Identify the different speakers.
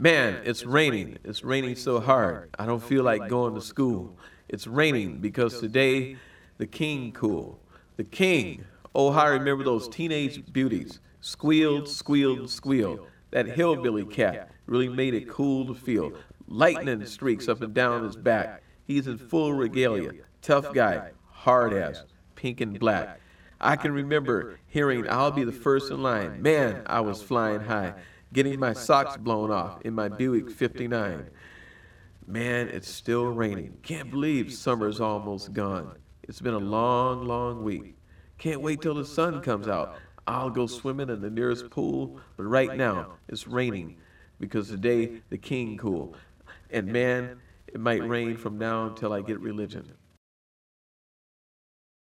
Speaker 1: Man, it's raining. It's raining so hard. I don't feel like going to school. It's raining because today the king cool. The king. Oh, how I remember those teenage beauties. Squealed, squealed, squealed. That hillbilly cat really made it cool to feel. Lightning streaks up and down his back. He's in full regalia. Tough guy. Hard ass. Pink and black. I can remember hearing I'll be the first in line. Man, I was flying high, getting my socks blown off in my Buick 59. Man, it's still raining. Can't believe summer's almost gone. It's been a long, long week. Can't wait till the sun comes out. I'll go swimming in the nearest pool, but right now it's raining because today the king cool. And man, it might rain from now until I get religion.